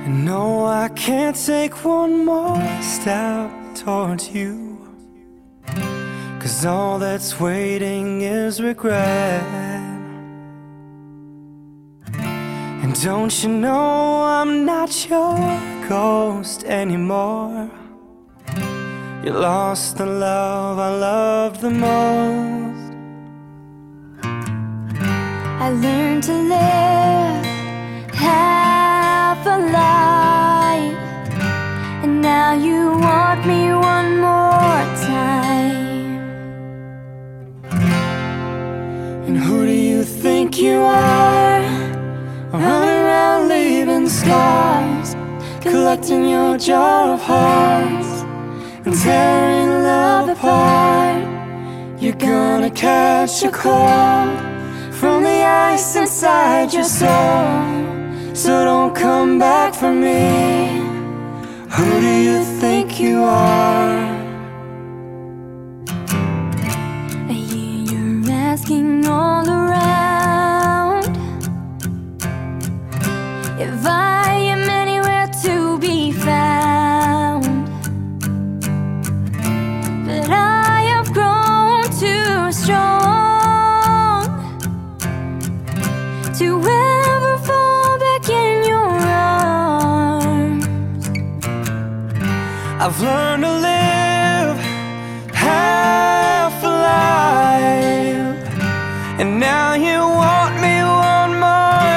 No, I can't take one more step towards you, 'cause all that's waiting is regret. And don't you know I'm not your ghost anymore? You lost the love I loved the most. I learned to live half a life, and now you want me one more time. And who do you think you are? Running around leaving scars, collecting your jar of hearts and tearing love apart. You're gonna catch a cold from the ice inside your soul, so don't come back for me. Who do you think you are? I hear you're asking all around if I am anywhere to be found, but I have grown too strong to ever fall back in your arms. I've learned to live half a life, and now you want me one more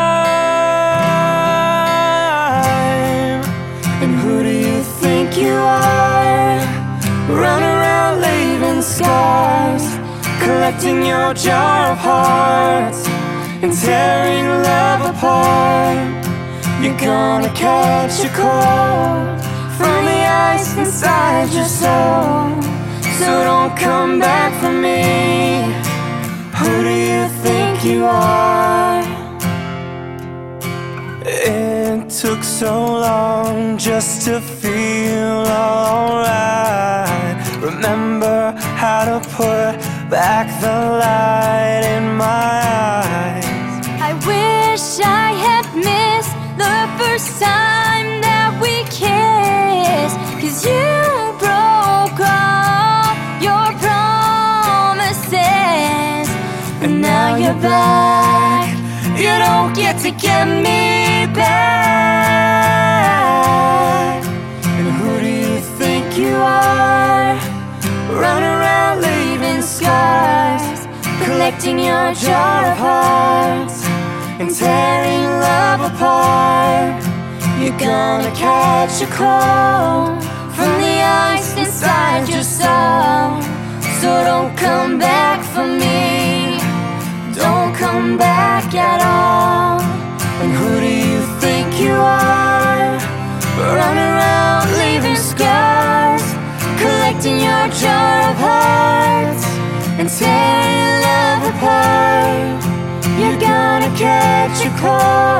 time. And who do you think you are? Run around leaving scars, collecting your jar of hearts and tearing love apart. You're gonna catch a cold from the ice inside your soul, so don't come back for me. Who do you think you are? It took so long just to feel alright. Remember how to put back the light in my eyes. I wish I had missed the first time that we kissed, 'cause you broke all your promises. And now you're back, you don't get to get me back. And who do you think you are? Run around leaving scars, collecting your jar of hearts and tearing love apart. You're gonna catch a cold from the ice inside your soul, so don't come back for me. Don't come back at all. And who do you think you are? Run around leaving scars, collecting your jar of hearts and tearing love apart. You're gonna catch a cold